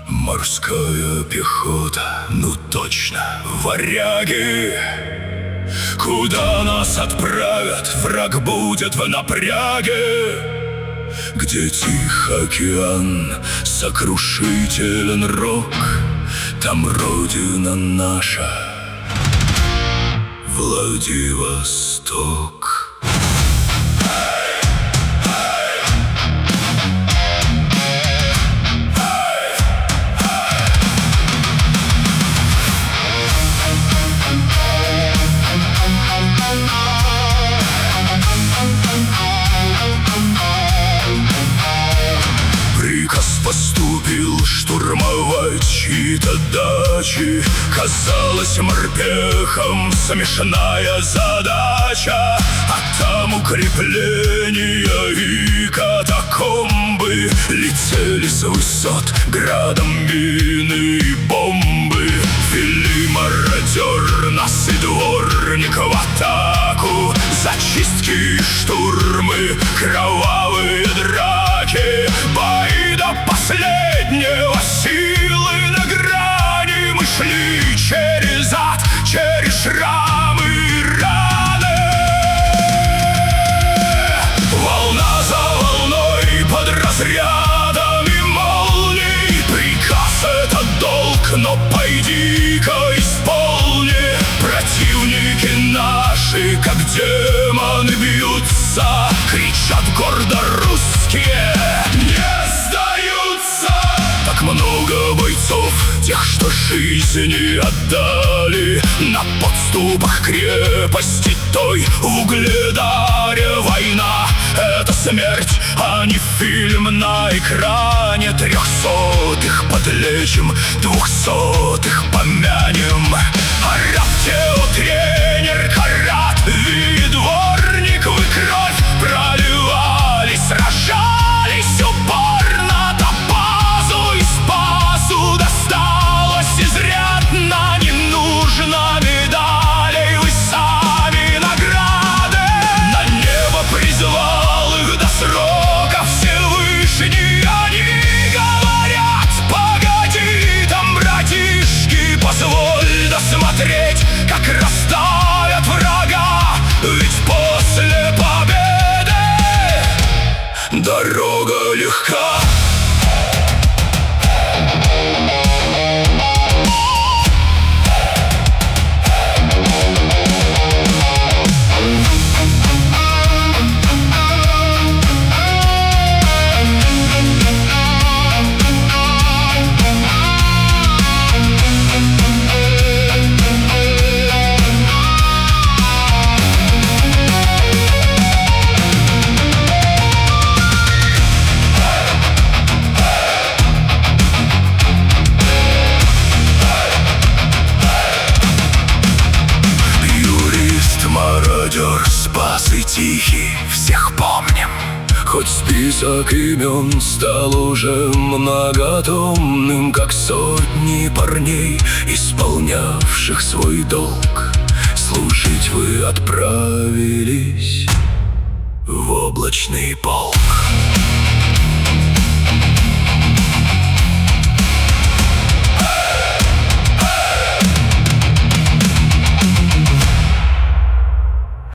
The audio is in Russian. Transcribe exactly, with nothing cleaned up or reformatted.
Морская пехота, ну точно, варяги. Куда нас отправят, враг будет в напряге. Где тих океан, сокрушителен рок, там родина наша, Владивосток. Поступил штурмовать чьи-то дачи. Казалось морпехам смешная задача, а там укрепления и катакомбы. Летели с высот градом мины и бомбы. Вели мародер нас и дворник в атаку. Зачистки и штурмы, кровавые драки, бои до последнего, силы на грани. Мы шли через ад, через шрамы и раны. Волна за волной под разрядами молний. Приказ — это долг, но пойди-ка исполни. Противники наши, как демоны, бьются, кричат гордо русские, не сдаются. Так много бойцов, тех, что жизни отдали на подступах крепости той в Угледаре. Война — это смерть, а не фильм на экране. Трехсотых подлечим, двухсотых помянем. Араб, Тео, тренер, Карат, Ви, дворник, вы кровь проливали, сражались упорно до базу и спасу. Досталось изрядно, не нужно медалей, вы сами награды. На небо призвал их до срока Всевышний. Они говорят: погоди там, братишки, позволь досмотреть, как растает врага. Ведь после победы дорога легка. Спас и Тихий, всех помним. Хоть список имен стал уже многотомным, как сотни парней, исполнявших свой долг, служить вы отправились в облачный полк.